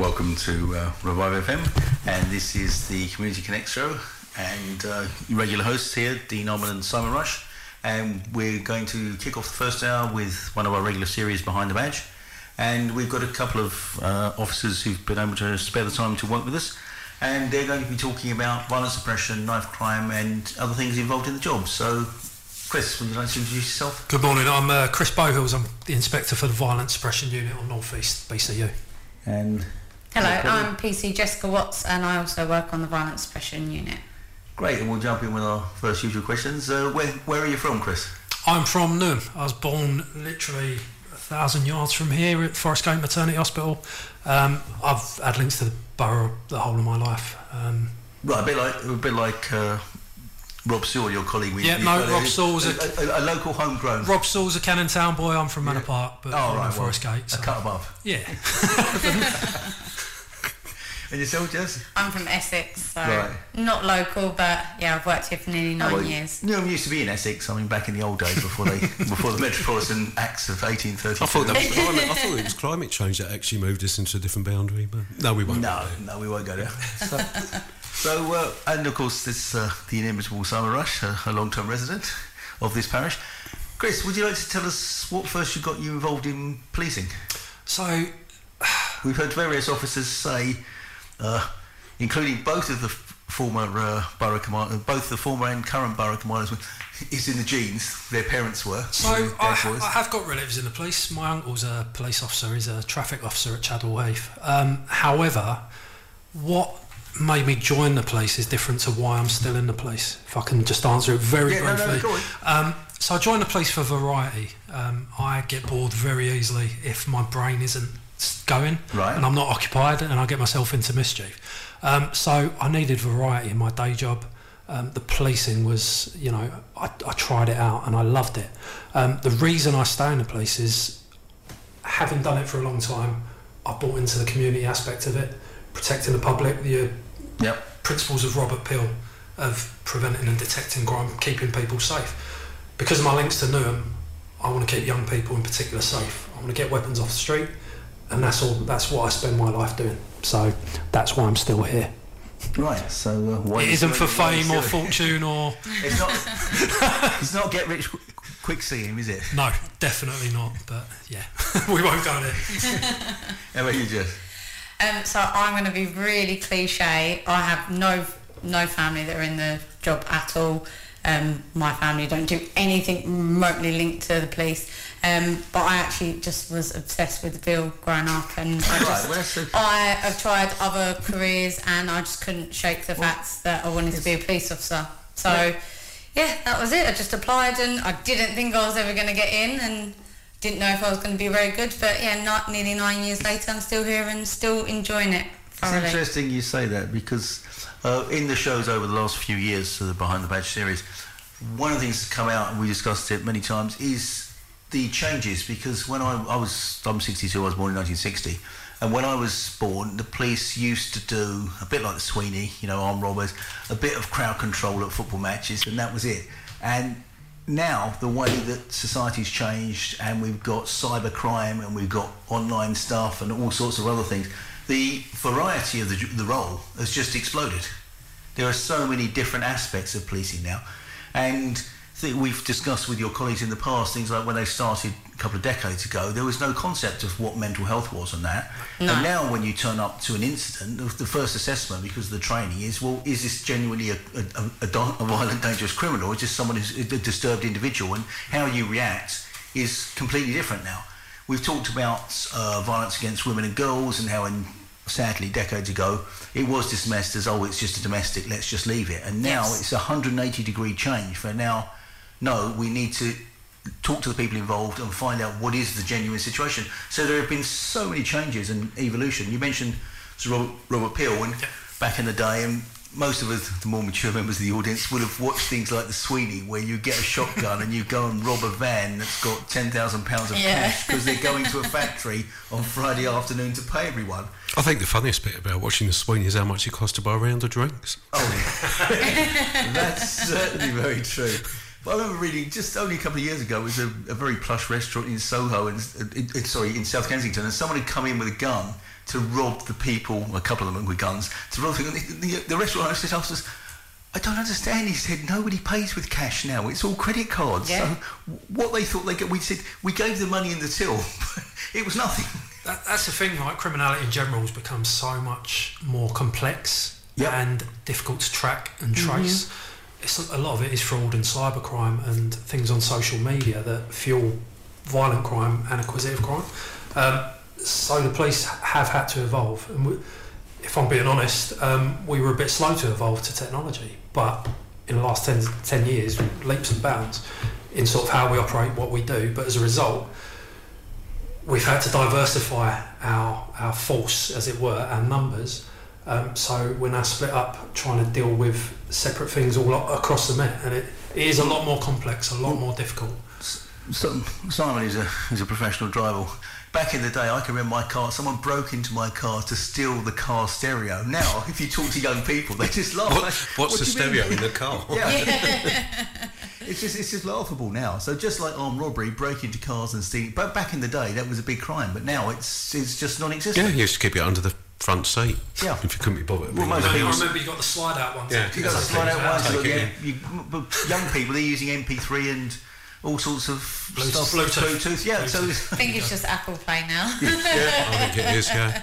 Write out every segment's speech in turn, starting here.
welcome to Revive FM, and this is the Community Connect show, and your regular hosts here, Dean Orman and Simon Rush, and we're going to kick off the first hour with one of our regular series, Behind the Badge, and we've got a couple of officers who've been able to spare the time to work with us, and they're going to be talking about violence suppression, knife crime, and other things involved in the job. So, Chris, would you like to introduce yourself? Good morning, I'm Chris Bohills. I'm the Inspector for the Violence Suppression Unit on North East BCU. And hello, I'm PC Jessica Watts, and I also work on the Violence Suppression Unit. Great, and we'll jump in with our first usual questions. Where are you from, Chris? I'm from Newham. I was born literally 1,000 yards from here at Forest Gate Maternity Hospital. I've had links to the borough the whole of my life. Right, a bit like Rob Sewell, your colleague. Rob Sewell's a local homegrown. Rob Sewell's a Cannon Town boy. I'm from Manor Park, but Forest Gate. So. A cut above. Yeah. And yourself, Jess? I'm from Essex, so not local, but yeah, I've worked here for nearly 9 years. Newham used to be in Essex. I mean, back in the old days before the Metropolitan Acts of 1832. I thought it was climate change that actually moved us into a different boundary, but no, we won't. No, we won't go there. So, and of course, this the inimitable Simon Rush, a long-term resident of this parish. Chris, would you like to tell us what first got you involved in policing? So, we've heard various officers say, including both of the former borough commanders, both the former and current borough commanders, it's in the genes. Their parents were. So I have got relatives in the police. My uncle's a police officer. He's a traffic officer at Chadwell Heath. However, what made me join the police is different to why I'm still in the police. If I can just answer it very briefly. So I joined the police for variety. I get bored very easily if my brain isn't going and I'm not occupied, and I get myself into mischief. So I needed variety in my day job. The policing was, I tried it out and I loved it. The reason I stay in the police is, having done it for a long time, I bought into the community aspect of it, protecting the public, the principles of Robert Peel of preventing and detecting crime, keeping people safe. Because of my links to Newham, I want to keep young people in particular safe. I want to get weapons off the street, and that's what I spend my life doing. So that's why I'm still here. Right, so it isn't for fame or fortune or... It's not get rich quick scheme, is it? No, definitely not, but yeah, we won't go there. How about you, Jess? So I'm going to be really cliche. I have no family that are in the job at all. My family don't do anything remotely linked to the police. But I actually just was obsessed with the field growing up, and I have tried other careers, and I just couldn't shake the fact that I wanted to be a police officer. So yeah, that was it. I just applied, and I didn't think I was ever going to get in, and didn't know if I was going to be very good, but yeah, nearly 9 years later, I'm still here and still enjoying it thoroughly. It's interesting you say that, because in the shows over the last few years, the Behind the Badge series, one of the things that's come out, and we discussed it many times, is the changes. Because when I'm 62, I was born in 1960, and when I was born, the police used to do a bit like the Sweeney, armed robbers, a bit of crowd control at football matches, and that was it. And now, the way that society's changed, and we've got cyber crime, and we've got online stuff, and all sorts of other things, the variety of the role has just exploded. There are so many different aspects of policing now, and we've discussed with your colleagues in the past things like when they started a couple of decades ago, there was no concept of what mental health was on that. No. And now when you turn up to an incident, the first assessment, because of the training, is, well, is this genuinely a violent, dangerous criminal, or is this someone who's a disturbed individual? And how you react is completely different now. We've talked about violence against women and girls, and how, sadly, decades ago, it was dismissed as, it's just a domestic, let's just leave it. And now it's a 180-degree change for now. No, we need to talk to the people involved and find out what is the genuine situation. So there have been so many changes and evolution. You mentioned Robert Peel, and back in the day, and most of us, the more mature members of the audience, would have watched things like the Sweeney, where you get a shotgun and you go and rob a van that's got £10,000 of cash because they're going to a factory on Friday afternoon to pay everyone. I think the funniest bit about watching the Sweeney is how much it costs to buy a round of drinks. Oh, that's certainly very true. But I remember reading just only a couple of years ago, it was a very plush restaurant in Soho, in South Kensington, and someone had come in with a gun to rob the people, a couple of them with guns, to rob them. The restaurant owner said after us, I don't understand. He said, nobody pays with cash now. It's all credit cards. Yeah. So what they thought they get, we said, we gave the money in the till. It was nothing. That's the thing, right? Criminality in general has become so much more complex and difficult to track and trace. A lot of it is fraud and cybercrime and things on social media that fuel violent crime and acquisitive crime. So the police have had to evolve. And if I'm being honest, we were a bit slow to evolve to technology, but in the last 10 years, leaps and bounds in sort of how we operate, what we do. But as a result, we've had to diversify our force, as it were, our numbers. So we're now split up trying to deal with separate things all across the Met, and it is a lot more complex, a lot more difficult. Simon is a professional driver. Back in the day, I can remember my car, someone broke into my car to steal the car stereo. Now, if you talk to young people, they just laugh. What's the stereo in the car? It's just laughable now. So just like armed robbery, break into cars and steal. But back in the day, that was a big crime. But now it's just non-existent. Yeah, you used to keep it under the front seat. Yeah. If you couldn't be bothered. Well, I remember you got the slide out one. Yeah, you got the slide out one. So Take young people, they're using MP3 and all sorts of stuff. Bluetooth. Yeah. So I think it's just Apple Play now. Yeah, I think it is. Yeah.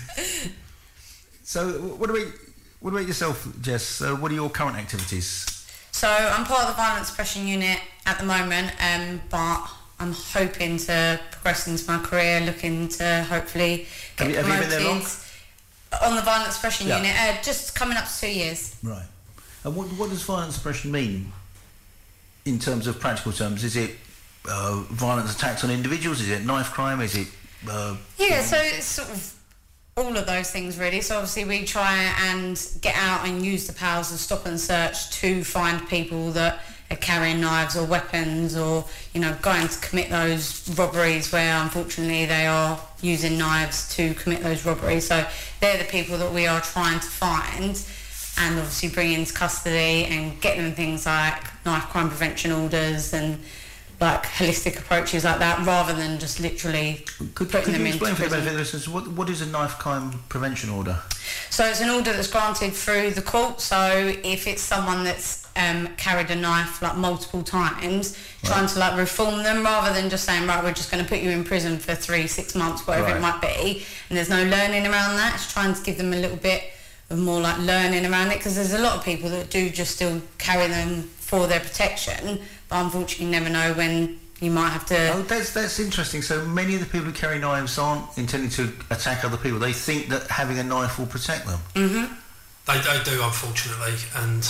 So what about yourself, Jess? What are your current activities? So I'm part of the Violence Suppression Unit at the moment, but I'm hoping to progress into my career, looking to hopefully get promoted. Have you been there long? On the Violence Suppression Unit, just coming up to 2 years. Right. And what does violence suppression mean in terms of practical terms? Is it violent attacks on individuals? Is it knife crime? Is it... So it's sort of all of those things really. So obviously we try and get out and use the powers of stop and search to find people that are carrying knives or weapons, or going to commit those robberies where unfortunately they are using knives to commit those robberies. So they're the people that we are trying to find and obviously bring into custody and get them things like knife crime prevention orders and like holistic approaches like that, rather than just literally putting them into prison. Could you explain for the listeners, what is a knife crime prevention order? So it's an order that's granted through the court. So if it's someone that's carried a knife like multiple times, trying to like reform them, rather than just saying, right, we're just going to put you in prison for 3-6 months, whatever it might be, and there's no learning around that. It's trying to give them a little bit of more like learning around it, because there's a lot of people that do just still carry them for their protection, but unfortunately you never know when you might have to... Oh, that's interesting. So many of the people who carry knives aren't intending to attack other people. They think that having a knife will protect them. Mm-hmm. They do, unfortunately, and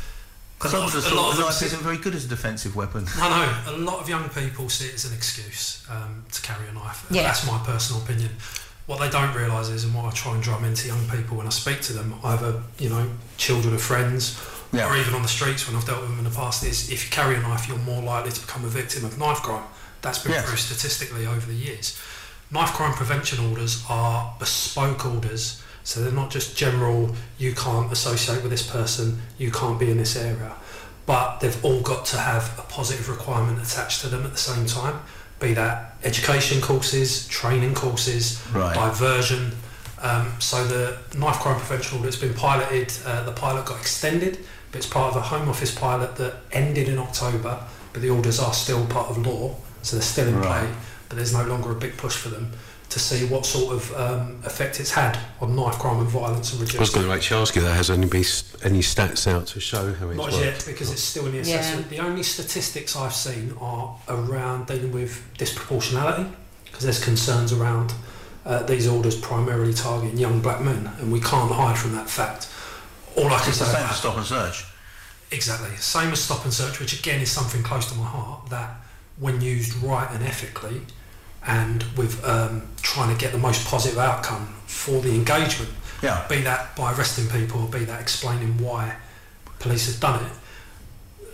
a lot of knife isn't very good as a defensive weapon. I know. A lot of young people see it as an excuse to carry a knife. Yeah. That's my personal opinion. What they don't realise is, and what I try and drum into young people when I speak to them, either children of friends, or even on the streets when I've dealt with them in the past, is if you carry a knife, you're more likely to become a victim of knife crime. That's been proved statistically over the years. Knife crime prevention orders are bespoke orders, so they're not just general, you can't associate with this person, you can't be in this area, but they've all got to have a positive requirement attached to them at the same time, be that education courses, training courses, diversion. So the knife crime prevention order has been piloted, the pilot got extended, but it's part of a Home Office pilot that ended in October, but the orders are still part of law, so they're still in play, but there's no longer a big push for them to see what sort of effect it's had on knife crime and violence and reducing. I was going to actually ask you that, has any stats out to show how it's Not worked? yet, because it's still in the assessment. The only statistics I've seen are around dealing with disproportionality, because there's concerns around these orders primarily targeting young black men, and we can't hide from that fact. All I can It's say the same about as stop and search. Exactly, same as stop and search, which again is something close to my heart, that when used right and ethically, and with trying to get the most positive outcome for the engagement, be that by arresting people, or be that explaining why police have done it,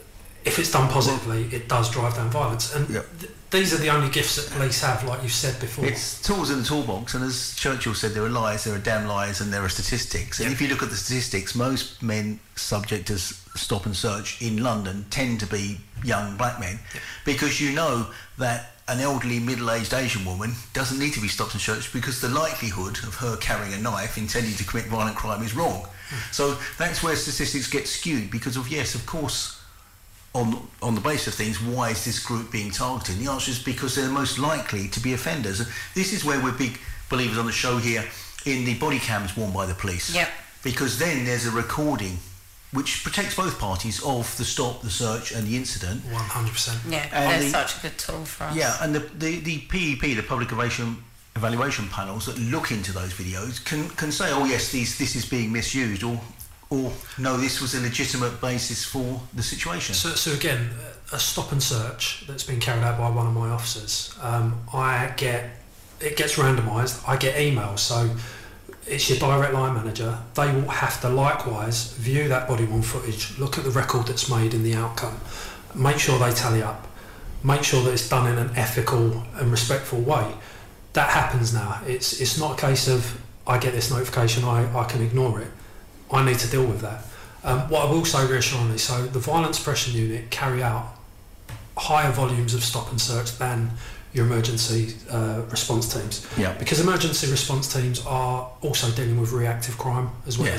if it's done positively, it does drive down violence. And these are the only gifts that police have, like you said before. It's tools in the toolbox, and as Churchill said, there are lies, there are damn lies, and there are statistics. And if you look at the statistics, most men subject to stop and search in London tend to be young black men, because you know that an elderly middle-aged Asian woman doesn't need to be stopped and searched because the likelihood of her carrying a knife intending to commit violent crime is wrong. So that's where statistics get skewed, because of course, on the basis of things, why is this group being targeted? And the answer is because they're most likely to be offenders. And this is where we're big believers on the show here in the body cams worn by the police. Yep. Because then there's a recording which protects both parties of the stop, the search and the incident. 100%. Yeah, they're such a good tool for us. Yeah, and the PEP, the Public Evaluation Panels that look into those videos can say, oh yes, this is being misused, or no, this was a legitimate basis for the situation. So again, a stop and search that's been carried out by one of my officers, it gets randomised. I get emails, so it's your direct line manager. They will have to likewise view that body-worn footage, look at the record that's made in the outcome, make sure they tally up, make sure that it's done in an ethical and respectful way. That happens now. It's not a case of I get this notification, I can ignore it. I need to deal with that. What I will say reassuringly, so the Violence Suppression Unit carry out higher volumes of stop and search than your emergency response teams. Yeah. Because emergency response teams are also dealing with reactive crime as well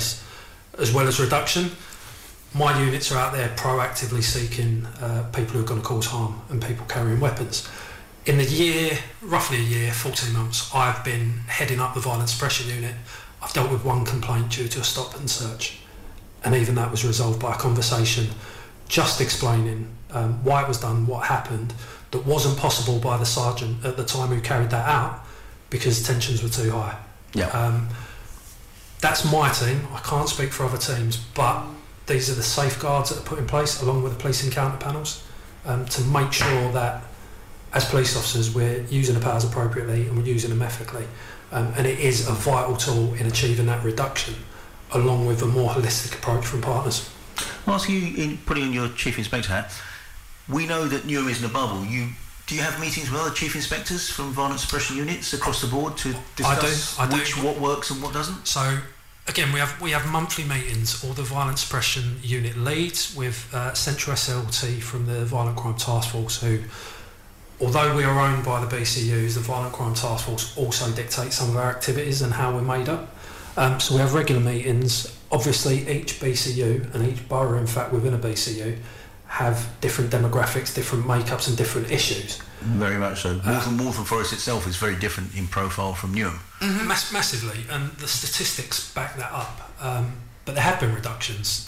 as reduction. My units are out there proactively seeking people who are going to cause harm and people carrying weapons. In the year, roughly a year, 14 months, I've been heading up the Violence Suppression Unit. I've dealt with one complaint due to a stop and search, and even that was resolved by a conversation just explaining why it was done, what happened, that wasn't possible by the sergeant at the time who carried that out because tensions were too high. Yeah. That's my team. I can't speak for other teams, but these are the safeguards that are put in place along with the police encounter panels to make sure that as police officers we're using the powers appropriately and we're using them ethically. And it is a vital tool in achieving that reduction, along with a more holistic approach from partners. I'll ask you, putting on your Chief Inspector hat, we know that Newham isn't a bubble. Do you have meetings with other Chief Inspectors from Violence Suppression Units across the board to discuss I do. what works and what doesn't? So, again, we have monthly meetings. All the Violence Suppression Unit leads with Central SLT from the Violent Crime Task Force, who, although we are owned by the BCUs, the Violent Crime Task Force also dictates some of our activities and how we're made up. So we have regular meetings. Obviously, each BCU and each borough, in fact, within a BCU, have different demographics, different makeups and different issues. Very much so. Waltham Forest itself is very different in profile from Newham. Mm-hmm. Massively, and the statistics back that up. But there have been reductions.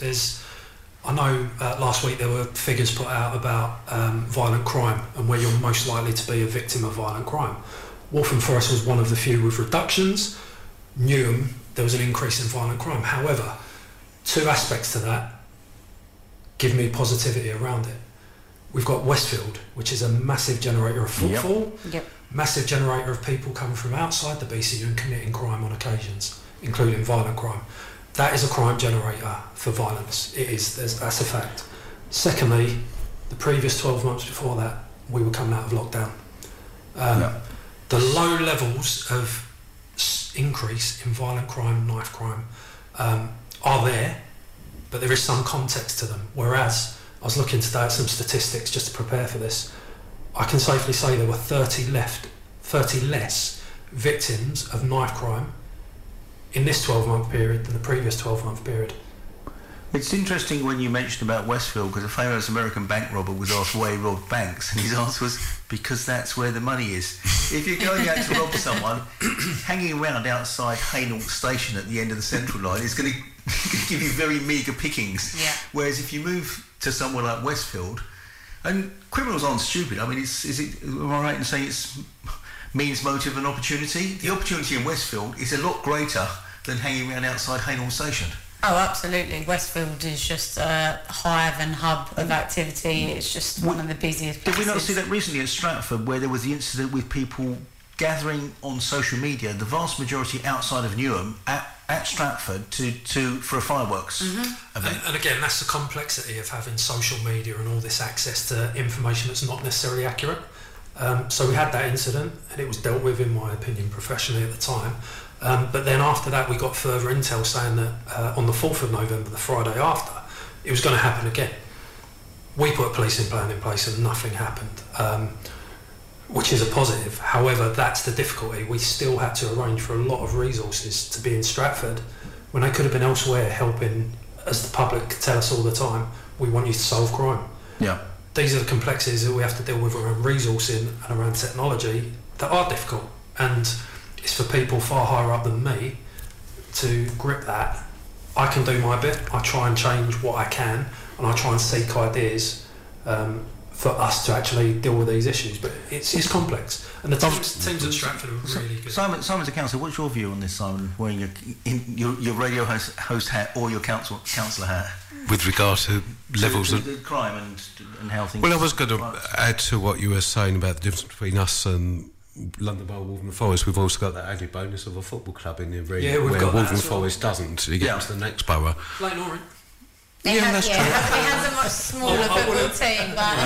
I know last week there were figures put out about violent crime and where you're most likely to be a victim of violent crime. Waltham Forest was one of the few with reductions. Newham, there was an increase in violent crime. However, two aspects to that give me positivity around it. We've got Westfield, which is a massive generator of footfall, massive generator of people coming from outside the BCU and committing crime on occasions, including violent crime. That is a crime generator for violence. It is. That's a fact. Secondly, the previous 12 months before that, we were coming out of lockdown. The low levels of increase in violent crime, knife crime, are there, but there is some context to them. Whereas, I was looking today at some statistics just to prepare for this. I can safely say there were 30 less victims of knife crime in this 12-month period than the previous 12-month period. It's interesting when you mentioned about Westfield, because a famous American bank robber was asked why he robbed banks, and his answer was, because that's where the money is. If you're going out to rob someone, hanging around outside Hainault station at the end of the Central Line is going to give you very meagre pickings. Yeah. Whereas if you move to somewhere like Westfield, and criminals aren't stupid, I mean, am I right in saying it's means, motive and opportunity? The opportunity in Westfield is a lot greater than hanging around outside Hainault station. Oh, absolutely. Westfield is just a hive and hub of activity. It's just one of the busiest places. Did we not see that recently at Stratford, where there was the incident with people gathering on social media, the vast majority outside of Newham, at at Stratford for a fireworks event. And again, that's the complexity of having social media and all this access to information that's not necessarily accurate. So we had that incident, and it was dealt with, in my opinion, professionally at the time. But then after that, we got further intel saying that on the 4th of November, the Friday after, it was going to happen again. We put a policing plan in place and nothing happened, which is a positive. However, that's the difficulty. We still had to arrange for a lot of resources to be in Stratford when they could have been elsewhere helping, as the public tell us all the time, we want you to solve crime. Yeah. These are the complexities that we have to deal with around resourcing and around technology that are difficult. And it's for people far higher up than me to grip that. I can do my bit. I try and change what I can, and I try and seek ideas for us to actually deal with these issues. But it's complex, and the teams at Stratford are really good. Simon's a councillor. What's your view on this, Simon? Wearing your radio host hat or your councillor hat with regard to levels of crime and how things. Well, I was going to add to what you were saying about the difference between us and London Borough, Waltham Forest. We've also got that added bonus of a football club in the arena, where Waltham Forest doesn't. You get to the next borough. Leyton Orient. That's true. It has a much smaller football team, but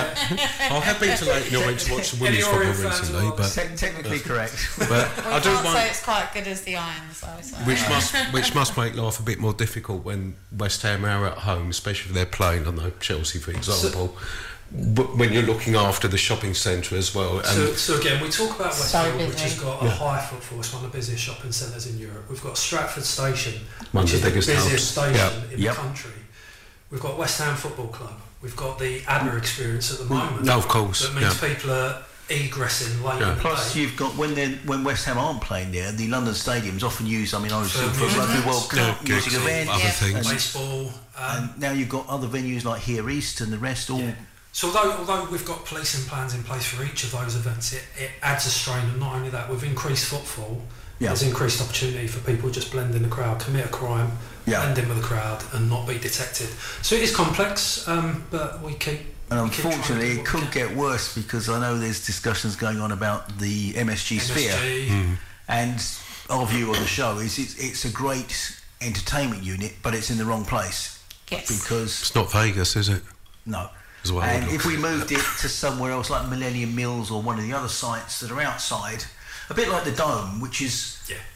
I have been to Leyton Orient to watch the women's football recently, but technically correct. But I do can't want, say it's quite good as the Irons, though. So. which must make life a bit more difficult when West Ham are at home, especially if they're playing, I don't know, Chelsea, for example. But when you're looking after the shopping centre as well. And so again, we talk about West Ham, which has got a high footfall. It's one of the busiest shopping centres in Europe. We've got Stratford Station, which is the busiest station in the country. We've got West Ham Football Club. We've got the ABBA experience at the moment. No, of course. That means people are egressing late in the Plus, day. you've got when West Ham aren't playing there, the London stadiums often used. I mean, I was for Rugby World Cup, music events, other things, baseball. And now you've got other venues like Here East and the rest all. Yeah. So although we've got policing plans in place for each of those events, it adds a strain, and not only that, with increased footfall, there's increased opportunity for people just blend in the crowd, commit a crime, blend in with the crowd, and not be detected. So it is complex, but we keep. And unfortunately, it could get worse, because I know there's discussions going on about the MSG Sphere, and our view on the show is it's a great entertainment unit, but it's in the wrong place. Yes. Because it's not Vegas, is it? No. Well, and if we moved it to somewhere else, like Millennium Mills or one of the other sites that are outside, a bit like the Dome, which is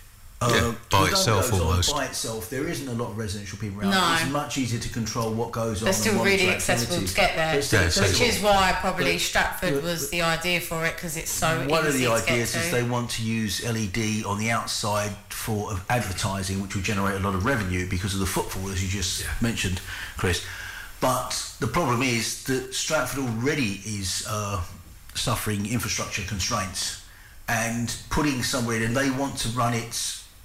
by itself almost. By itself, there isn't a lot of residential people around. No. It's much easier to control what goes on. They're still really accessible to get there, which is why probably Stratford was the idea for it, because it's so easy to get to. One of the ideas is they want to use LED on the outside for advertising, which will generate a lot of revenue because of the footfall, as you just mentioned, Chris. But the problem is that Stratford already is suffering infrastructure constraints, and putting somewhere in, and they want to run it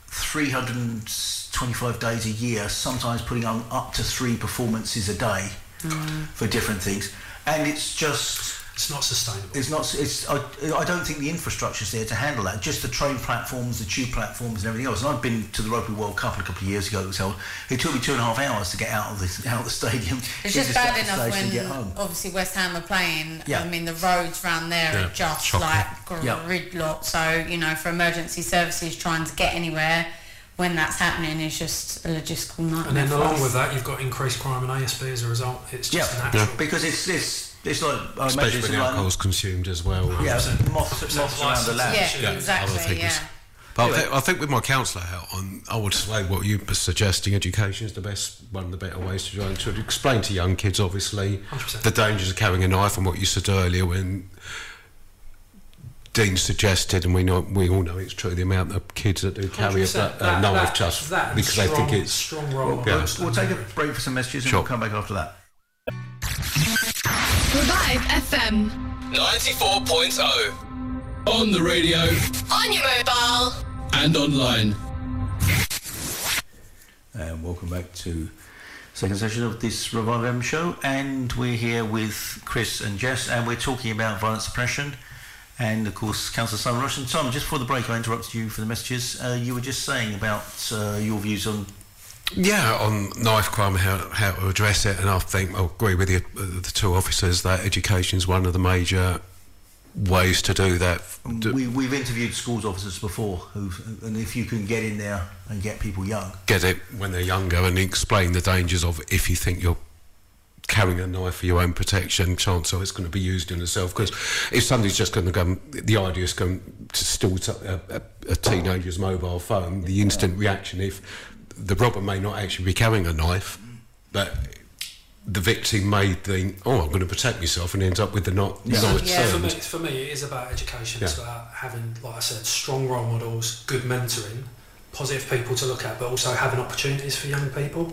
325 days a year, sometimes putting on up to 3 performances a day for different things, and it's not sustainable. I don't think the infrastructure's there to handle that. Just the train platforms, the tube platforms, and everything else. And I've been to the Rugby World Cup a couple of years ago. It was held. It took me 2.5 hours to get out of the stadium. It's just bad enough when obviously West Ham are playing. I mean, the roads around there are just like gridlock. So for emergency services trying to get anywhere when that's happening is just a logistical nightmare. And then along with that, you've got increased crime and ASB as a result. It's just natural. Because it's like, I especially when alcohol's consumed as well. Moths around the lamp. Yeah, exactly. But I think with my councillor hat on, I would say what you were suggesting, education is one of the better ways to try and to explain to young kids, obviously, 100%. the dangers of carrying a knife, and what you said earlier when Dean suggested, and we all know it's true, the amount of kids that do carry a knife just because they think it's strong role. We'll take a break for some messages and we'll come back after that. Revive FM 94.0 on the radio, on your mobile, and online. And welcome back to second session of this Revive FM show, and we're here with Chris and Jess, and we're talking about violent suppression. And of course, Councillor Simon Rush. And Simon, just before the break, I interrupted you for the messages. You were just saying about your views on. Yeah, on knife crime, how to address it, and I think I agree with you, the two officers, that education is one of the major ways to do that. We've interviewed schools officers before, and if you can get in there and get people young, get it when they're younger, and explain the dangers of if you think you're carrying a knife for your own protection, chances are it's going to be used in itself. Because if somebody's just going to go, the idea is going to steal a teenager's mobile phone, the instant reaction, if the robber may not actually be carrying a knife, but the victim may think, oh, I'm going to protect myself, and ends up with the knife. For me, it is about education. It's about having, like I said, strong role models, good mentoring, positive people to look at, but also having opportunities for young people.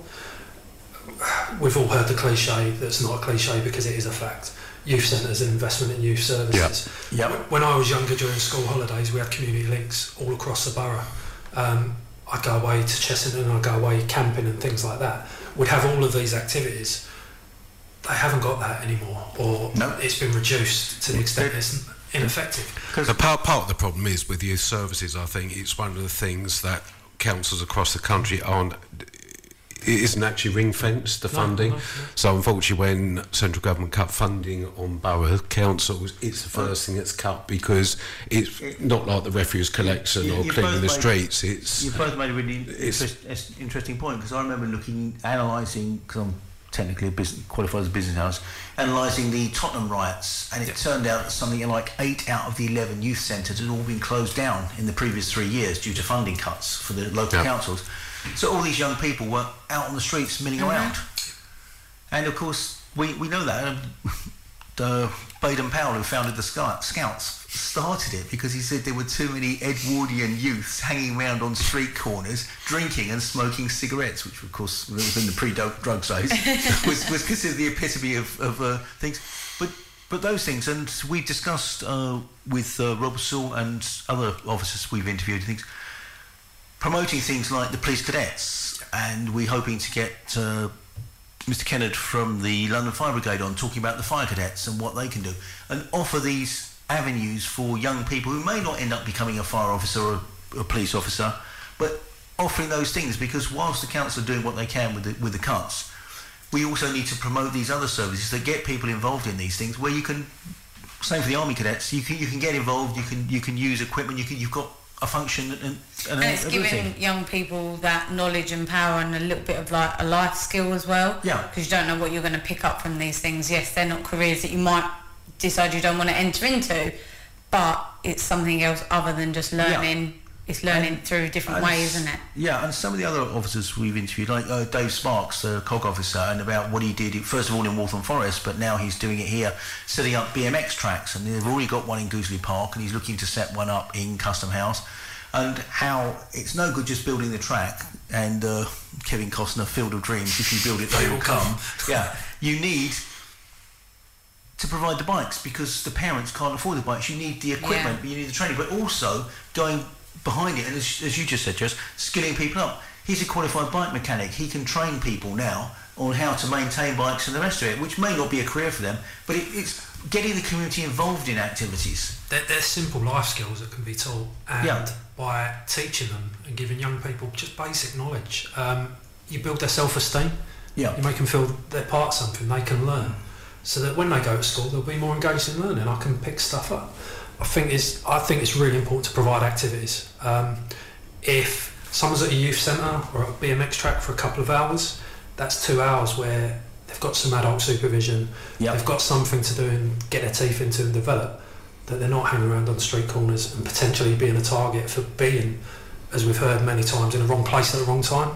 We've all heard the cliche that's not a cliche because it is a fact. Youth centres and investment in youth services. Yep. When I was younger during school holidays, we had community links all across the borough. I'd go away to Chessington, I'd go away camping and things like that. We'd have all of these activities. They haven't got that anymore, or it's been reduced to the extent it's ineffective. The part of the problem is with youth services, I think it's one of the things that councils across the country it isn't actually ring-fenced, the funding. No. So unfortunately when central government cut funding on borough councils, it's the first thing that's cut, because it's not like the refuse collection or cleaning the streets. You've both made a really interesting point, because I remember analysing, because I'm technically qualified as a business house, analysing the Tottenham riots, and it turned out that something like 8 out of the 11 youth centres had all been closed down in the previous 3 years due to funding cuts for the local councils. So all these young people were out on the streets milling around. And of course, we know that. Baden-Powell, who founded the Scouts, started it because he said there were too many Edwardian youths hanging around on street corners, drinking and smoking cigarettes, which of course was in the pre-drug days, was considered the epitome of things. But those things, and we discussed with Rob Sewell and other officers we've interviewed, things, promoting things like the police cadets, and we're hoping to get Mr. Kennard from the London Fire Brigade on, talking about the fire cadets and what they can do, and offer these avenues for young people who may not end up becoming a fire officer or a police officer, but offering those things, because whilst the council are doing what they can with the cuts, we also need to promote these other services that get people involved in these things, where you can, same for the army cadets, you can get involved, you can use equipment, you've got a function and it's giving young people that knowledge and power and a little bit of like a life skill as well, because you don't know what you're going to pick up from these things. Yes, they're not careers that you might decide you don't want to enter into, but it's something else other than just learning. It's learning through different ways, isn't it? Yeah, and some of the other officers we've interviewed, like Dave Sparks, the COG officer, and about what he did, first of all in Waltham Forest, but now he's doing it here, setting up BMX tracks, and they've already got one in Goosley Park, and he's looking to set one up in Custom House, and how it's no good just building the track, and Kevin Costner, Field of Dreams, if you build it, they will come. You need to provide the bikes, because the parents can't afford the bikes. You need the equipment, but you need the training, but also going behind it, and as you just said, Jess, skilling people up. He's a qualified bike mechanic. He can train people now on how to maintain bikes and the rest of it, which may not be a career for them, but it's getting the community involved in activities. They're simple life skills that can be taught, and by teaching them and giving young people just basic knowledge, you build their self-esteem. You make them feel they're part of something, they can learn, so that when they go to school they'll be more engaged in learning. I can pick stuff up. I think it's really important to provide activities. If someone's at a youth centre or at a BMX track for a couple of hours, that's 2 hours where they've got some adult supervision, they've got something to do and get their teeth into and develop, that they're not hanging around on the street corners and potentially being a target for being, as we've heard many times, in the wrong place at the wrong time.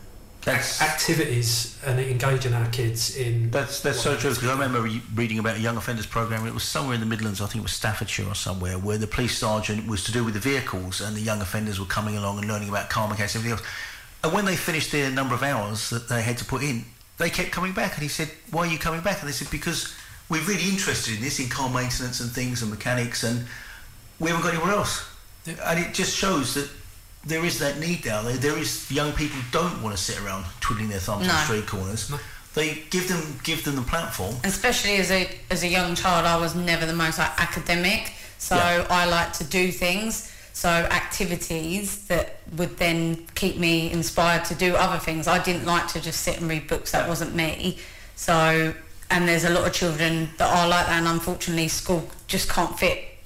Activities and engaging our kids in... That's so true, because I remember reading about a young offenders programme. It was somewhere in the Midlands, I think it was Staffordshire or somewhere, where the police sergeant was to do with the vehicles, and the young offenders were coming along and learning about car mechanics and everything else. And when they finished their number of hours that they had to put in, they kept coming back, and he said, why are you coming back? And they said, because we're really interested in this, in car maintenance and things and mechanics, and we haven't got anywhere else. And it just shows that there is that need down there. There is young people who don't want to sit around twiddling their thumbs on street corners. They give them the platform. Especially as a young child, I was never the most academic, so I like to do things. So activities that would then keep me inspired to do other things. I didn't like to just sit and read books. That wasn't me. So, and there's a lot of children that are like that, and unfortunately school just can't fit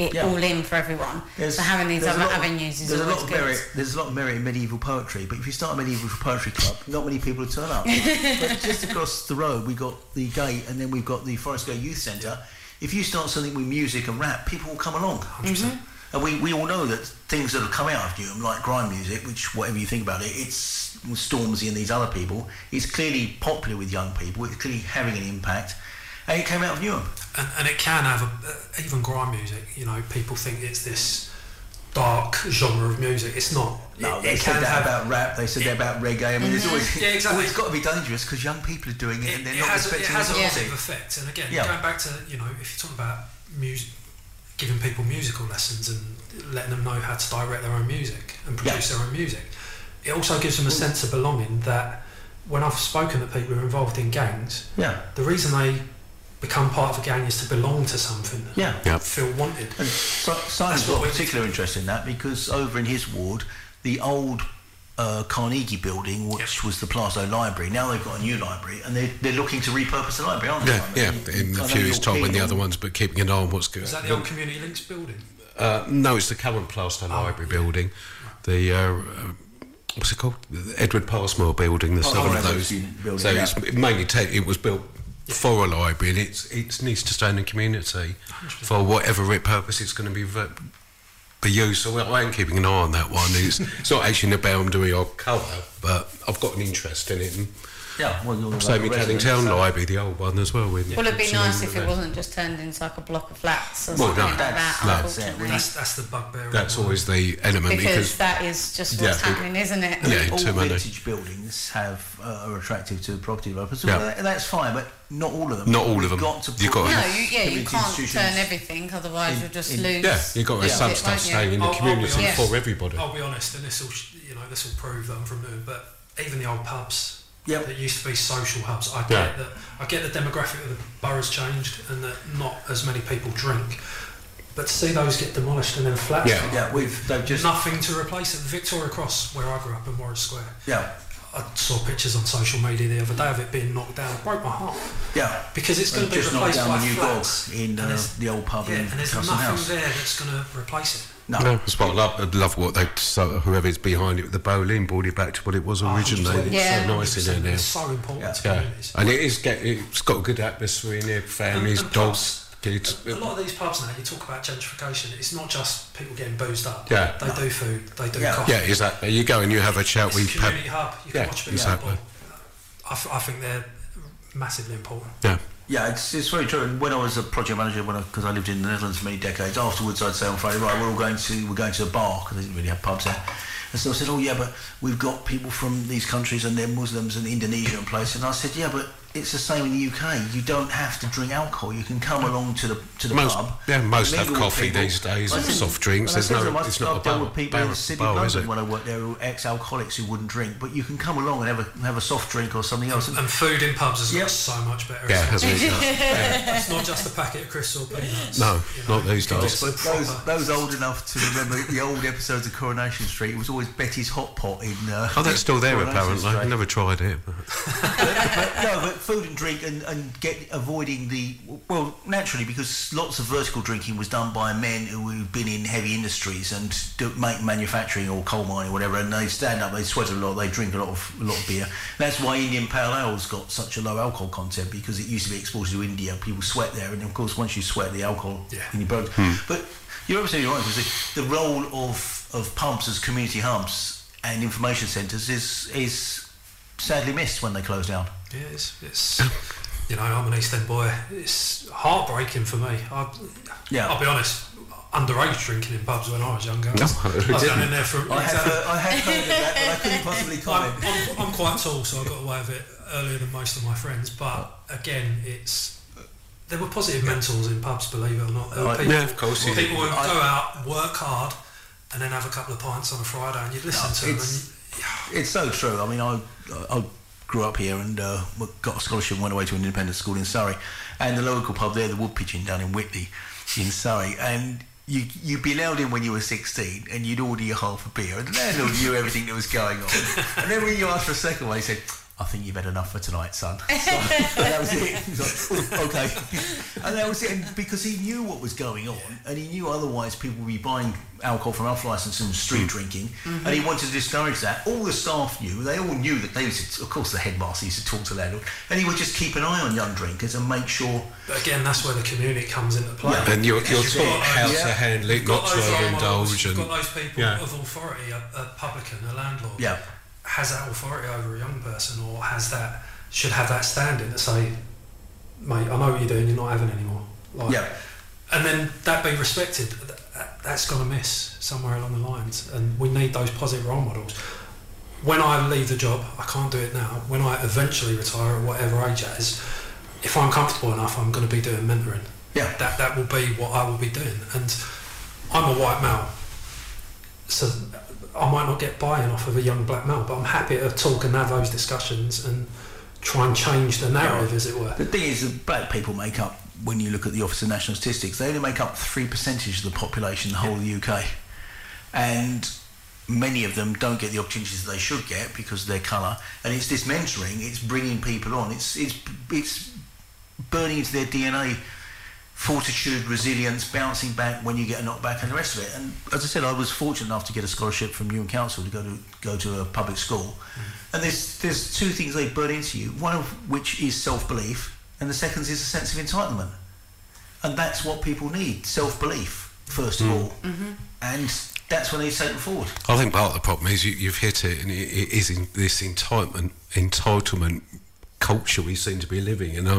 it all in for everyone. So having these other avenues is always good. There's a lot of merit in medieval poetry, but if you start a medieval poetry club, not many people will turn up. But just across the road, we've got the Gate, and then we've got the Forest Gate Youth Centre. If you start something with music and rap, people will come along. 100%. And we all know that things that have come out of Newham, like grime music, which, whatever you think about it, it's Stormzy and these other people, it's clearly popular with young people, it's clearly having an impact, and it came out of Newham. And it can have, even grime music, you know, people think it's this dark genre of music. It's not. No, they said that about rap, they said that about reggae. I mean, there's always, exactly. It's got to be dangerous because young people are doing it and they're not respecting it has a music. positive effect. And again, going back to, you know, if you're talking about music, giving people musical lessons and letting them know how to direct their own music and produce their own music, it also gives them a sense of belonging that when I've spoken to people who are involved in gangs, the reason they become part of a gang is to belong to something, feel wanted. And Simon's got a particular interest in that because over in his ward, the old Carnegie building, which was the Plazo Library, now they've got a new library and they're looking to repurpose the library, aren't they? In a few years' time when the other ones, but keeping an eye on what's good. Is that the old Community Links building? No, it's the current Plasto Library building. The what's it called? The Edward Passmore building. There's one of those. So it's mainly it was built for a library, and it needs to stay in the community 100%. For whatever purpose it's going to be used. So I am keeping an eye on that one. It's not actually in the boundary or colour, but I've got an interest in it. And same in Canning Town Library, the old one as well. Well, it'd be nice if it wasn't just turned into like a block of flats or something like that. That's the bugbear. That's always the element because that is just what's happening, isn't it? All vintage buildings are attractive to property developers. That's fine, but not all of them. Not all of them. You can't turn everything, otherwise you'll just lose. Yeah, you've got to have some stuff staying in the community for everybody. I'll be honest, and this will prove that I'm from Newham, but even the old pubs. That used to be social hubs. I get the demographic of the borough's changed and that not as many people drink. But to see those get demolished and then flats, they've just nothing to replace it. Victoria Cross, where I grew up in Warwick Square. I saw pictures on social media the other day of it being knocked down. It broke my heart. Because it's going to be replaced by flats in the old pub. And there's nothing there that's going to replace it. No, that's what I love what they whoever's behind it with the Boleyn brought it back to what it was originally. It's so nice in there now. It's so important to communities. And it's got a good atmosphere in there, families, dogs, kids. A lot of these pubs now, you talk about gentrification, it's not just people getting boozed up. They do food, they do coffee. Yeah, exactly. You go and you have a chat. It's a community hub. You can watch a bit of football. I think they're massively important. Yeah, it's very true. And when I was a project manager, because I lived in the Netherlands for many decades, afterwards I'd say on Friday, right, we're going to a bar because they didn't really have pubs there. And so I said, but we've got people from these countries and they're Muslims and Indonesia and places. And I said, but it's the same in the UK. You don't have to drink alcohol. You can come along to the pub. Yeah, most have coffee these days and soft drinks. It's not a bar. With people in the city of London when I worked there who were ex-alcoholics who wouldn't drink, but you can come along and have a soft drink or something else. And food in pubs has got so much better. It's not just a packet of crisps or peanuts. No, not these days. But those old enough to remember the old episodes of Coronation Street, it was always Betty's Hot Pot in. That's still there apparently. I've never tried it. But food and drink and avoiding naturally, because lots of vertical drinking was done by men who've been in heavy industries and make manufacturing or coal mining or whatever, and they stand up, they sweat a lot, they drink a lot of beer. That's why Indian Pale Ale's got such a low alcohol content, because it used to be exported to India. People sweat there, and of course once you sweat, the alcohol in your bones. But you're absolutely right, because the role of pubs as community hubs and information centres is sadly missed when they close down. Yeah, it's I'm an East End boy. It's heartbreaking for me. I'll be honest. Underage drinking in pubs when I was younger. I was down in there for. I had heard of that, but I couldn't possibly comment. I'm quite tall, so I got away with it earlier than most of my friends. But again, there were positive mentors in pubs, believe it or not. There were people, of course. People would go out, work hard, and then have a couple of pints on a Friday, and you'd listen to them. It's so true. I mean, I grew up here and got a scholarship and went away to an independent school in Surrey, and the local pub there, the Wood Pigeon down in Whitley in Surrey, and you'd be allowed in when you were 16 and you'd order your half a beer and the landlord knew everything that was going on, and then when you asked for a second one he said, I think you've had enough for tonight, son. So that was it. He was like, okay. And that was it. And because he knew what was going on, and he knew otherwise people would be buying alcohol from off licence and street drinking, and he wanted to discourage that. All the staff knew, they all knew that they used to, of course the headmaster used to talk to landlord, and he would just keep an eye on young drinkers and make sure. But again, that's where the community comes into play. Yeah. And you're taught how to handle it, not to overindulge. You've got those people of authority, a publican, a landlord, has that authority over a young person, or should have that standing to say, mate, I know what you're doing, you're not having anymore. And then that be respected. That's got to miss somewhere along the lines, and we need those positive role models. When I leave the job, I can't do it now. When I eventually retire at whatever age that is, if I'm comfortable enough, I'm going to be doing mentoring. Yeah. That will be what I will be doing. And I'm a white male, so I might not get buy-in off of a young black male, but I'm happy to talk and have those discussions and try and change the narrative, as it were. The thing is that black people make up, when you look at the Office of National Statistics, they only make up 3% of the population in the whole of the UK. And many of them don't get the opportunities that they should get because of their colour. And it's this mentoring, it's bringing people on, it's burning into their DNA fortitude, resilience, bouncing back when you get a knockback and the rest of it. And as I said, I was fortunate enough to get a scholarship from Newham Council to go to a public school. And there's two things they burn into you, one of which is self-belief, and the second is a sense of entitlement. And that's what people need, self-belief, first of all. And that's when they take it forward. I think part of the problem is you've hit it, and it is in this entitlement culture we seem to be living in.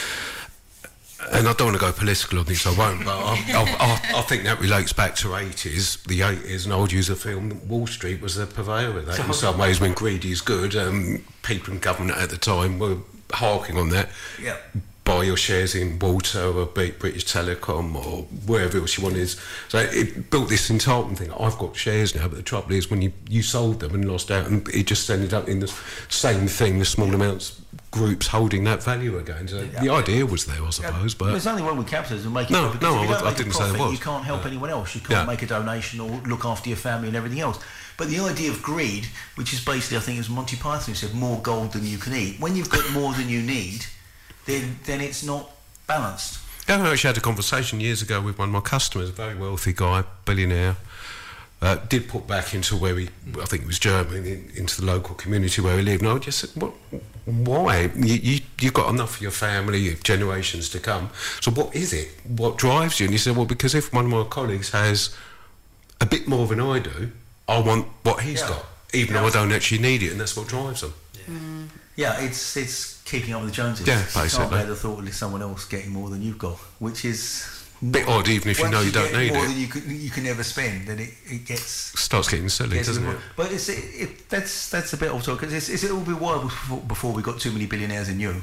And I don't want to go political on this, I won't, but I think that relates back to the 80s, and I would use a film, Wall Street was the purveyor of that in some ways. When greed is good, people in government at the time were harking on that. Yeah. Buy your shares in Walter or British Telecom or wherever else you wanted. So it built this entitlement thing. I've got shares now, but the trouble is when you sold them and lost out, and it just ended up in the same thing, the small amounts, groups holding that value again. So the idea was there, I suppose. But there's nothing wrong with capitalism. I didn't say there was. You can't help anyone else. You can't make a donation or look after your family and everything else. But the idea of greed, which is basically, I think it was Monty Python who said, more gold than you can eat. When you've got more than you need, then it's not balanced. Yeah, I actually had a conversation years ago with one of my customers, a very wealthy guy, billionaire, did put back into where I think it was Germany, into the local community where he lived. And I just said, why? You've got enough for your family, generations to come. So what is it? What drives you? And he said, well, because if one of my colleagues has a bit more than I do, I want what he's got, even though I don't actually need it, and that's what drives them. Yeah, it's keeping up with the Joneses. Yeah, basically. You can't bear the thought of someone else getting more than you've got, which is a bit odd, even if you know you don't need more it. Than you can never spend, then it starts getting silly, doesn't it? But that's a bit off topic, because it will be a while before we got too many billionaires in Newham.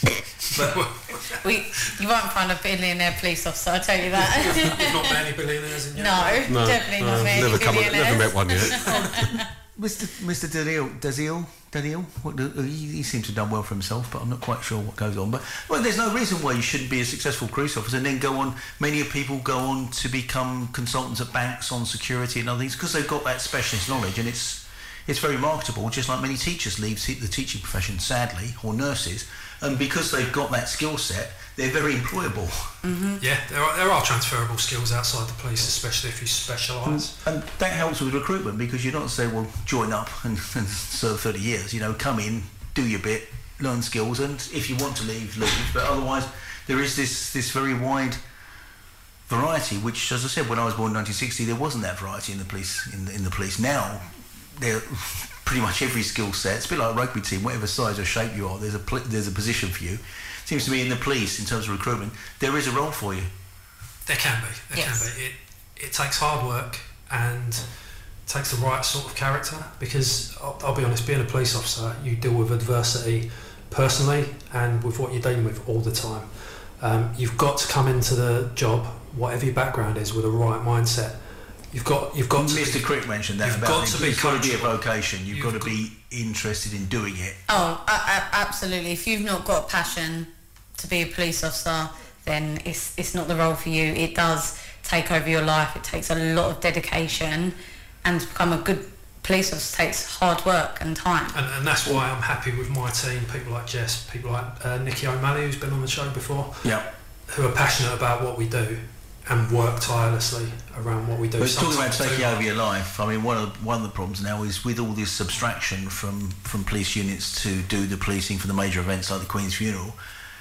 You won't find a billionaire police officer, I'll tell you that. You've not met any billionaires in Newham? No, definitely not met any billionaires. Never met one yet. Mr. Daniel, he seems to have done well for himself, but I'm not quite sure what goes on. But there's no reason why you shouldn't be a successful police officer and then go on. Many people go on to become consultants at banks on security and other things because they've got that specialist knowledge, and it's very marketable. Just like many teachers leave the teaching profession, sadly, or nurses, and because they've got that skill set, they're very employable. Yeah, there are transferable skills outside the police, especially if you specialise. And that helps with recruitment, because you don't say, well, join up and serve 30 years. Come in, do your bit, learn skills, and if you want to leave. But otherwise, there is this very wide variety, which, as I said, when I was born in 1960, there wasn't that variety in the police. In the police now, there pretty much every skill set. It's a bit like a rugby team. Whatever size or shape you are, there's a position for you. Seems to me in the police, in terms of recruitment, there is a role for you. There can be. It takes hard work and takes the right sort of character, because I'll be honest, being a police officer, you deal with adversity personally and with what you're dealing with all the time. You've got to come into the job, whatever your background is, with a right mindset. You've got to. Mr. Crick mentioned that about it's got to be a vocation. You've got to be interested in doing it. Oh, absolutely. If you've not got a passion to be a police officer, then it's not the role for you. It does take over your life. It takes a lot of dedication, and to become a good police officer takes hard work and time. And that's why I'm happy with my team, people like Jess, people like Nikki O'Malley, who's been on the show before, who are passionate about what we do and work tirelessly around what we do. But talking about taking over your life, I mean, one of the problems now is with all this abstraction from police units to do the policing for the major events like the Queen's funeral.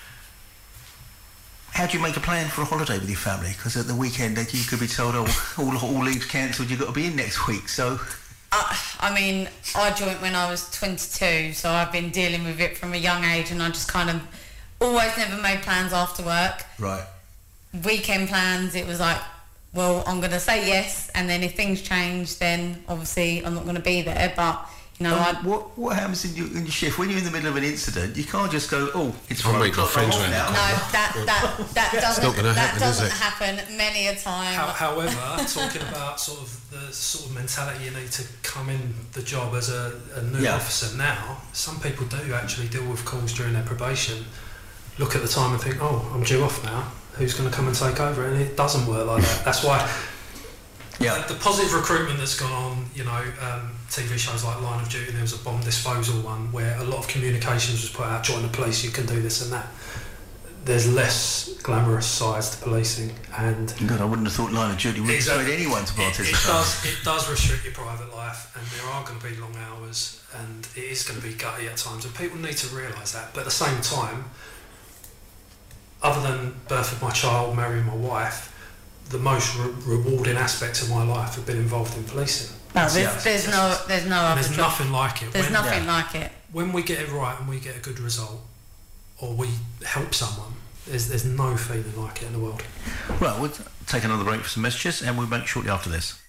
How do you make a plan for a holiday with your family? Because at the weekend you could be told, all leaves cancelled, you've got to be in next week, so... I mean, I joined when I was 22, so I've been dealing with it from a young age, and I just kind of always never made plans after work. Right. Weekend plans, it was like, well, I'm going to say yes, and then if things change, then obviously I'm not going to be there, but... You know, what happens in your shift when you're in the middle of an incident? You can't just go, it's I'll 5 make my o'clock friends off around. now. No, that doesn't happen many a time. However, talking about sort of the sort of mentality you need to come in the job as a new officer now, some people do actually deal with calls during their probation, look at the time and think, I'm due off now, who's going to come and take over? And it doesn't work like that. That's why the positive recruitment that's gone on, TV shows like Line of Duty, there was a bomb disposal one where a lot of communications was put out, join the police, you can do this and that. There's less glamorous sides to policing, and God, I wouldn't have thought Line of Duty would persuade anyone to participate. It does restrict your private life, and there are going to be long hours, and it is going to be gutty at times, and people need to realise that. But at the same time, other than birth of my child, marrying my wife, the most rewarding aspects of my life have been involved in policing. No, there's no other There's job. nothing like it. There's nothing like it. When we get it right and we get a good result, or we help someone, there's no feeling like it in the world. Right, we'll take another break for some messages, and we'll be back shortly after this.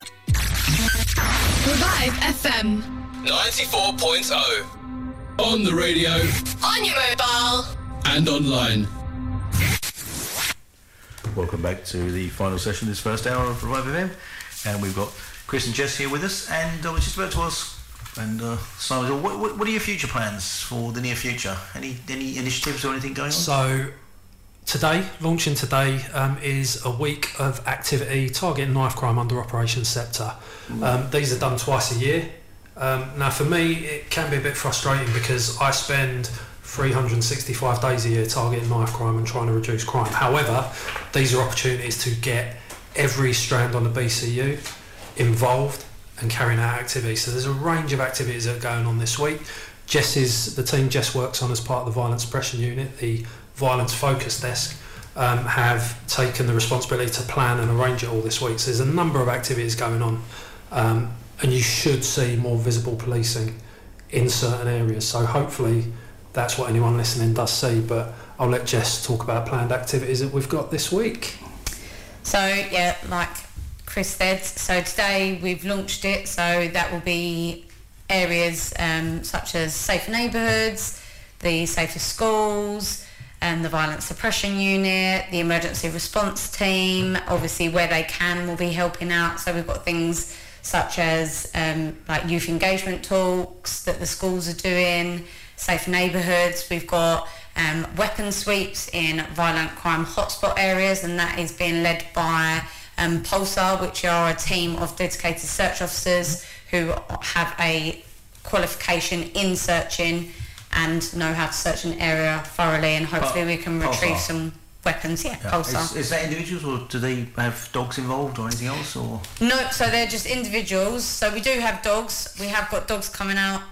Revive FM 94.0. On the radio. on your mobile. And online. Welcome back to the final session of this first hour of Revive FM, and we've got Chris and Jess here with us, and I was just about to ask, and Simon, what are your future plans for the near future? Any initiatives or anything going on? So launching today, is a week of activity targeting knife crime under Operation Sceptre. These are done twice a year. Now for me it can be a bit frustrating because I spend 365 days a year targeting knife crime and trying to reduce crime. However, these are opportunities to get every strand on the BCU involved and carrying out activities. So there's a range of activities that are going on this week. The team Jess works on as part of the Violence Suppression Unit, the Violence Focus Desk, have taken the responsibility to plan and arrange it all this week. So there's a number of activities going on, and you should see more visible policing in certain areas. So hopefully that's what anyone listening does see, but I'll let Jess talk about planned activities that we've got this week. So yeah, like Chris said, so today we've launched it, so that will be areas such as safer neighbourhoods, the safer schools, and the Violence Suppression Unit, the Emergency Response Team, obviously where they can will be helping out. So we've got things such as like youth engagement talks that the schools are doing, safer neighbourhoods. We've got weapon sweeps in violent crime hotspot areas, and that is being led by Pulsar, which are a team of dedicated search officers who have a qualification in searching and know how to search an area thoroughly, and hopefully we can retrieve some weapons. Pulsar. Is that individuals, or do they have dogs involved or anything else? Or no, so they're just individuals. So we do have dogs. We have got dogs coming out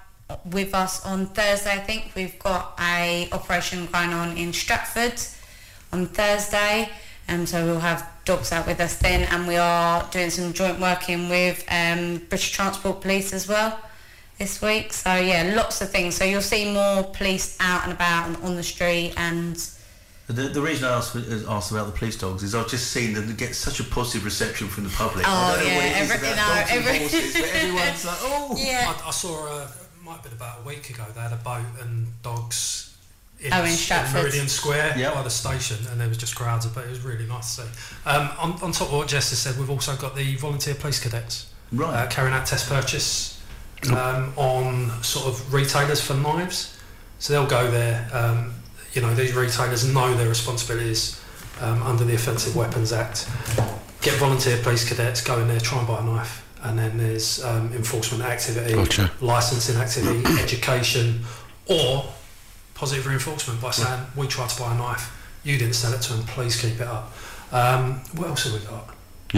with us on Thursday. I think we've got a operation going on in Stratford on Thursday, and so we'll have dogs out with us then, and we are doing some joint working with British Transport Police as well this week. So yeah, lots of things. So you'll see more police out and about and on the street. And the reason I asked about the police dogs is I've just seen them get such a positive reception from the public. Oh, I don't know what it is about dogs and horses, but everyone's like, oh. Yeah. I saw might have been about a week ago, they had a boat and dogs in Stratford. Meridian Square by the station, and there was just crowds of it. It was really nice to see. On top of what Jess has said, we've also got the volunteer police cadets carrying out test purchase on sort of retailers for knives. So they'll go there. These retailers know their responsibilities under the Offensive Weapons Act. Get volunteer police cadets, go in there, try and buy a knife, and then there's enforcement activity, Gotcha. licensing activity, education, or positive reinforcement by saying, we tried to buy a knife, you didn't sell it to them, please keep it up. What else have we got?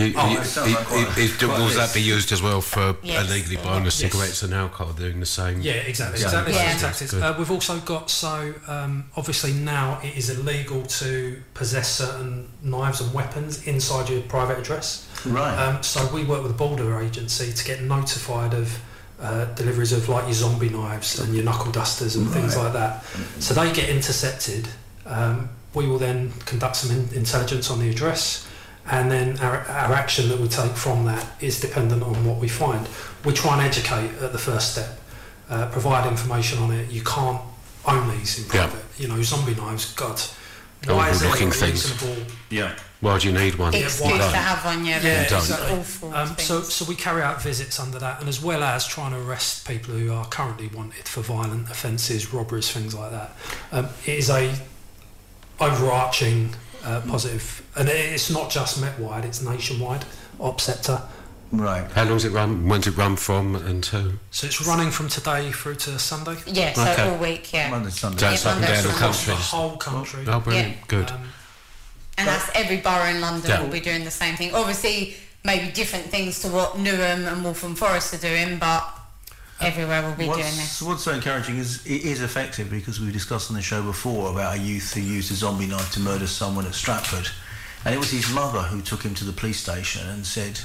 Will that be used as well for Yes. illegally buying the cigarettes and alcohol, doing the same? Yeah, exactly. Yeah. Exactly the Yeah. same tactics. We've also got, obviously now it is illegal to possess certain knives and weapons inside your private address. Right. So we work with the border agency to get notified of deliveries of like your zombie knives and your knuckle dusters and things like that. So they get intercepted. We will then conduct some intelligence on the address, and then our action that we take from that is dependent on what we find. We try and educate at the first step, provide information on it. You can't own these in private. You know, zombie knives, God. Why is it Overlooking things. reasonable? Yeah. Why do you need one? Excuse to have one, yeah. Yeah, but it's exactly. awful So we carry out visits under that, and as well as trying to arrest people who are currently wanted for violent offences, robberies, things like that. It is a overarching positive, and it's not just Met-wide, it's nationwide, op sector. Right. How long does it run? When's it run from and to? So it's running from today through to Sunday. Yeah, so Okay. all week, yeah. Monday, Sunday. That's up and down the Across the country. whole country. Oh, brilliant. Yeah. Good. And that's every borough in London Yeah. will be doing the same thing. Obviously, maybe different things to what Newham and Waltham Forest are doing, but everywhere will be doing this. What's so encouraging is it is effective, because we discussed on the show before about a youth who used a zombie knife to murder someone at Stratford, and it was his mother who took him to the police station and said,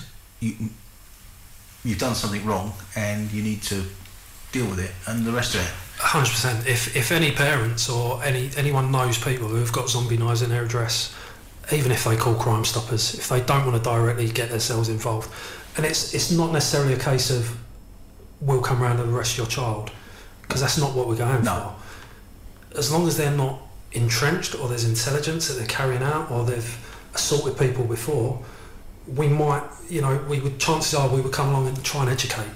you've done something wrong and you need to deal with it, and the rest of it. 100%. If any parents or anyone knows people who have got zombie knives in their address, even if they call Crime Stoppers, if they don't want to directly get themselves involved, and it's not necessarily a case of we'll come around and arrest your child, because that's not what we're going for. As long as they're not entrenched, or there's intelligence that they're carrying out, or they've assaulted people before, we might, chances are we would come along and try and educate.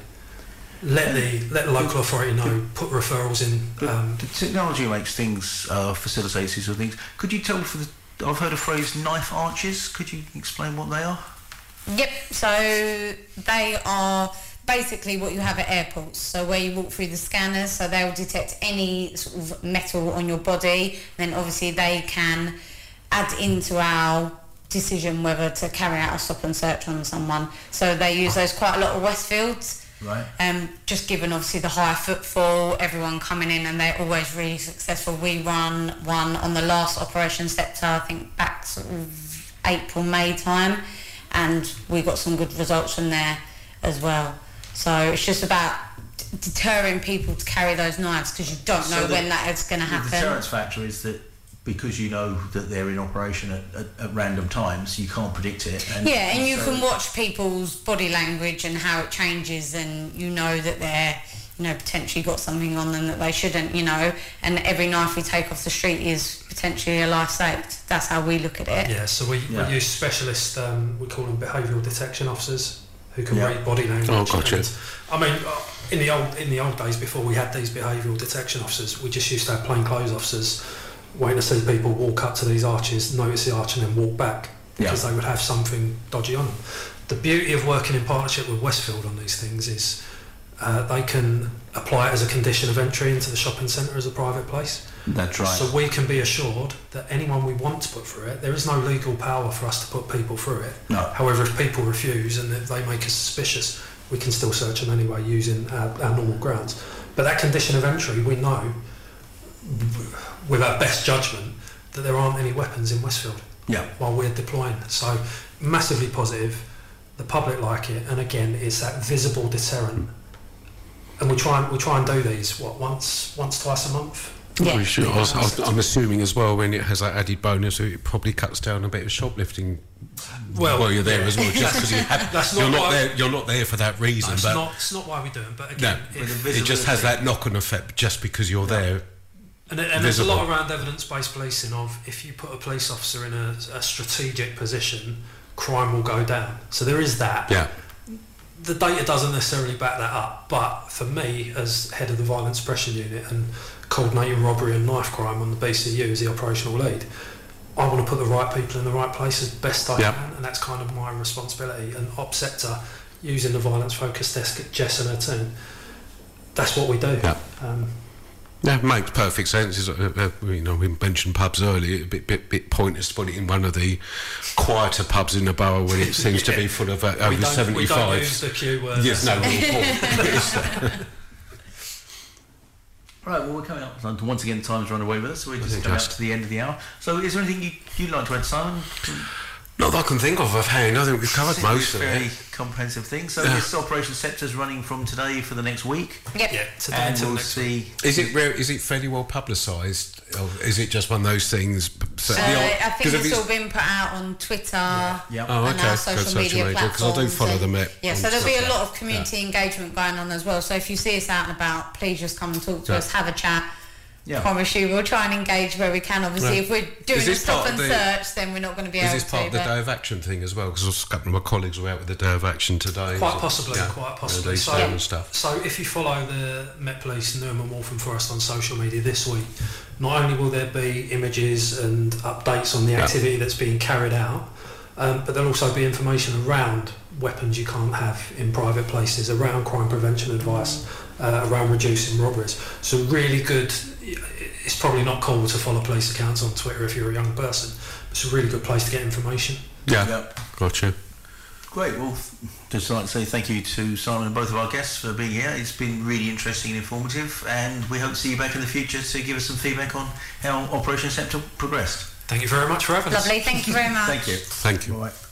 Let the local authority know, put referrals in. The technology makes things, facilitates these sort of things. Could you tell I've heard a phrase, knife arches. Could you explain what they are? Yep, so they are basically what you have at airports. So where you walk through the scanners, so they'll detect any sort of metal on your body, then obviously they can add into our decision whether to carry out a stop and search on someone. So they use those quite a lot of Westfields. Right. Just given obviously the high footfall, everyone coming in, and they're always really successful. We run one on the last operation sector, I think back sort of April, May time, and we got some good results from there as well. So it's just about deterring people to carry those knives, because you don't know when that is going to happen. The deterrence factor is that because you know that they're in operation at random times, you can't predict it. And you can watch people's body language and how it changes, and you know that they're, potentially got something on them that they shouldn't, and every knife we take off the street is potentially a life saved. That's how we look at it. Yeah, so we use specialist, we call them behavioural detection officers, who can read body language. Oh, gotcha. And, I mean, in the old days, before we had these behavioural detection officers, we just used to have plainclothes officers waiting to see people walk up to these arches, notice the arch, and then walk back, because they would have something dodgy on them. The beauty of working in partnership with Westfield on these things is they can apply it as a condition of entry into the shopping centre as a private place. That's right. So we can be assured that anyone we want to put through it, there is no legal power for us to put people through it. No. However, if people refuse and if they make us suspicious, we can still search them anyway using our normal grounds. But that condition of entry, we know, with our best judgment, that there aren't any weapons in Westfield while we're deploying. So massively positive. The public like it, and again, it's that visible deterrent. And we try and do these once, twice a month. Yeah. Sure. I'm assuming as well, when it has that added bonus, it probably cuts down a bit of shoplifting. Well, you're there as well, just because you're not there for that reason. No, it's not why we do it. But again, it just has that knock-on effect just because you're there. And there's a lot around evidence-based policing of, if you put a police officer in a strategic position, crime will go down. So there is that. Yeah. The data doesn't necessarily back that up, but for me, as head of the Violence Suppression Unit and coordinating robbery and knife crime on the BCU as the operational lead, I want to put the right people in the right place as best I can, and that's kind of my responsibility. And op sector using the violence focus desk, Jess and her team. That's what we do. Yeah. That makes perfect sense. We mentioned pubs earlier. A bit pointless to put it in one of the quieter pubs in the borough when it seems to be full of over 75. We don't use the Q word. Yes, no real point. Right, well, we're coming up. Once again, time's run away with us, so we're just coming up to the end of the hour. So is there anything you'd like to add, Simon? Not that I can think of offhand. I think we've covered most of it. Very comprehensive thing. So this Operation Scepter's running from today for the next week. Yep. Yeah, today And until we'll next see. Is it fairly well publicised, or is it just one of those things? I think it's all been put out on Twitter Yeah. Oh, and okay. our social media Because I do platforms. follow them. Yeah, so there'll be a lot of community engagement going on as well. So if you see us out and about, please just come and talk to us, have a chat. Yeah. Promise you, we'll try and engage where we can. Obviously, Right. if we're doing a this stop part and of the- search, then we're not going to be able to. Is this part of the Day of Action thing as well? Because a couple of my colleagues were out with the Day of Action today. Quite possibly. So, and stuff. So if you follow the Met Police Newham and Waltham Forest on social media this week, not only will there be images and updates on the activity that's being carried out, but there'll also be information around weapons you can't have in private places, around crime prevention advice, around reducing robberies. So really good. It's probably not cool to follow police accounts on Twitter if you're a young person. It's a really good place to get information. Yeah, gotcha. Great. Well, just like to say thank you to Simon and both of our guests for being here. It's been really interesting and informative, and we hope to see you back in the future to give us some feedback on how Operation Scepter progressed. Thank you very much for having us. Lovely, thank you very much. Thank you. Thank you. All right.